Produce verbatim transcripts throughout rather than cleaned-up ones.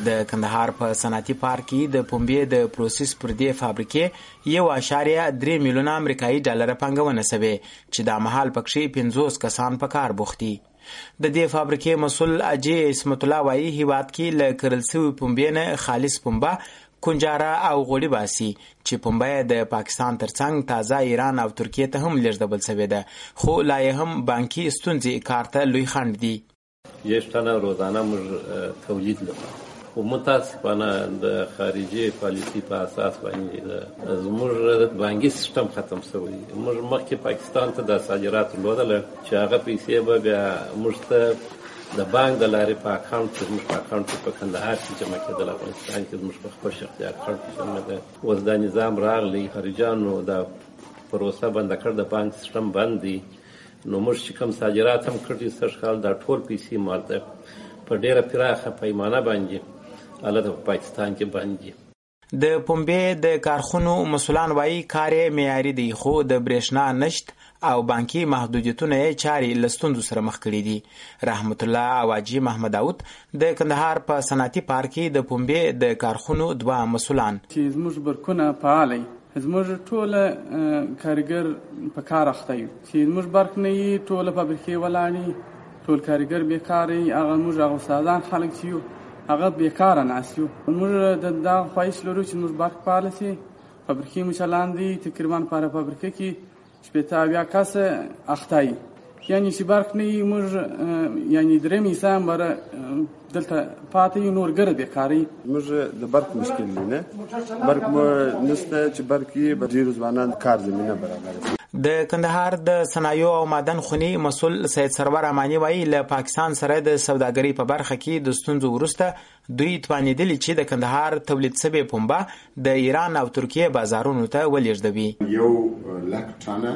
د کندهار په صنعتي پارک کې د پنبې د پروسس پر دې فابریکې یو اشاریه درې میلیونه امریکایي ډالره پانګونه سوې چې دا مهال پکښې پنځوس کسان په کار بوخت دي. د دې فابریکې مسؤل اجي اسمت الله وایي هیواد کې له کرل سوي پنبې نه خالص پنبه، کنجاره او غوړي باسي چې پنبه د پاکستان ترڅنګ تازه ایران او ترکیې ته هم لیږدول سوې ده، خو لا یې هم بانکي ستونزې کار ته لوی خنډ دي. یک تنه روزانه موږ تولید لرو خو متاسفانه د خارجي پالیسي په اساس باندې زموږ بانکي سیستم ختم شوی. موږ مخکې پاکستان ته د صادراتو لودل چې هغه پیسې به بیا موږ ته د بانک د لارې په اکاونټ کې زموږ په اکاونټ کې په کندهار کې جمع کېدل، افغانستان کې زموږ په خپل شخصي اکاونټ کې جمع ده. اوس دا نظام راغلی، خارجانو دا پروسه بنده کړ، د بانک سیستم بند دی، نو موږ چې کوم صادرات هم کړي سږ کال دا ټول پیسې مالته په ډېره پراخه پیمانه باندې هلته په پاکستان کې بند دي. د پنبې د کارخونو مسؤلان وایي کار یې معیاري دی، خو د برېښنا نشت او بانکي محدودیتونه یې چارې له ستونزو سره مخ کړي دي. رحمت الله او حاجي محمد داود د کندهار په صنعتي پارک کې د پنبې د کارخونو دوه مسؤلان چې زموږ برکونه فعال وي، زموږ ټوله کارګر په کار اخته یو، چې زموږ برق نه وي ټوله فابریکې ولاړې، ټول کارګر بیکاره وي، هغه موږ هغه استادان خلک چې یو هغه بیکاره ناست یو. موږ د دغه خواهش لرو چې زموږ برق فعال شي، فابریکې مو چلان دي، تقریبا په هره فابریکه کې شپېته اویا کسه اخته وي، یعنې چې برق نه وي موږ یعنې درې میسان بره دلته پاتې یو، نور ګره بیکاره وي. موږ د برق مشکل دی، نه برق مو نشته چې برق یې به ډېرو ځوانانو کار زمینه برابره کړي. د کندهار د صنایعو او معدن خوني مسؤل سید سرور اماني وایي له پاکستان سره د سوداګرۍ په برخه کې د ستونزو وروسته دوی توانېدلي چې د کندهار تولید شوې پنبه د ایران او ترکیې بازارونو ته ولېږدوي. یو لک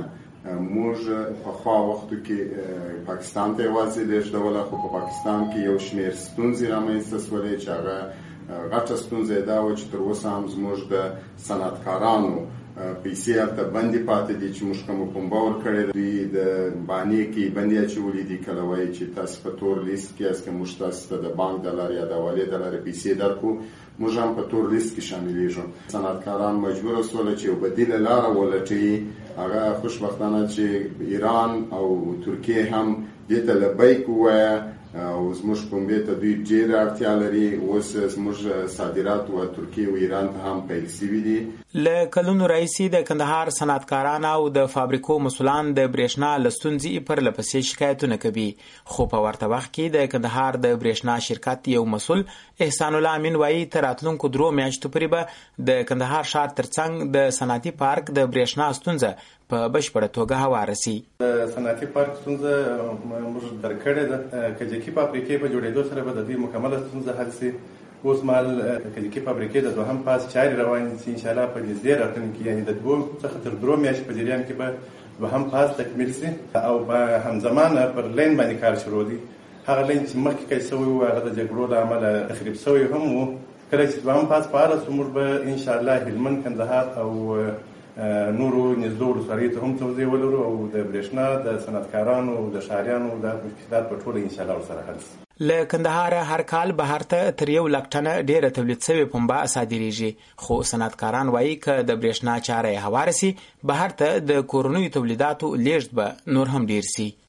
ټنه موږ پخوا وختو کې پاکستان ته یوازې لېږدوله، خو په پاکستان کې یو شمېر ستونزې رامنځته شولې چې هغه غټه ستونزه دا وه چې تر اوسه هم زموږ د صنعتکارانو پیسې هلته بندې پاتې دي چې موږ کومه پنبه ورکړې ده، دوی د بانې کې بندې اچولي دي. کله وایي چې تاسو په تور لیست کې یاست، که موږ تاسو ته د بانک د لارې یا د حوالې د لارې پیسې درکړو، موږ هم په تور لیست کې شاملېږو. صنعتکاران مجبوره شوله چې یو بدیله لاره ولټوي، هغه خوشبختانه چې ایران او ترکیې هم دې ته لبیک ووایه او زموږ پنبې ته دوی ډېره اړتیا لري. اوس زموږ صادرات و ترکیې و ایران ته هم پیل شوي دي. له کلونو راهیسې د کندهار صنعتکاران او د فابریکو مسؤلان د برېښنا له ستونزې پرله پسې شکایتونه کوي، خو په ورته وخت کې د کندهار د برېښنا شرکت یو مسؤل احسان الله امین وایي تر راتلونکو درو میاشتو پورې به د کندهار ښار ترڅنګ د صنعتي پارک د برېښنا ستونزه په بشپړه توګه هواره سي. د صنعتي پارک ستونزه موږ درک کړې ده، کجکي فابریکې په جوړېدو سره به د دې مکمله ستونزه حل سي. اوس مهال کجکي فابریکې د دوهم پاس چارې روانې دي، انشاءالله په نږدې راتلونکي کې یعنې د دوو څخه تر درو میاشتو په جریان کې به دوهم پاس تکمیل سي او په همزمانه پر لین باندې کار شروع دي. هغه لین چې مخکې کج شوی و هغه د جګړو له امله تخریب شوی هم و. کله چې دوهم پاس فعاله سو موږ به انشاءالله هلمند، کندهار او نورو نږدې ولسوالیو ته هم توجه ولرو او د برېښنا د صنعتکارانو او د ښاریانو د مشکلات په ټوله انشاءالله ورسره حل شي. له کندهاره هر کال بهر ته تر یو لک ټنه ډېره تولید شوې پنبه صادریږي، خو صنعتکاران وایي که د برېښنا چاره یې هواره سي، بهر ته د کورنیو تولیداتو لیږد به نور هم ډېر سي.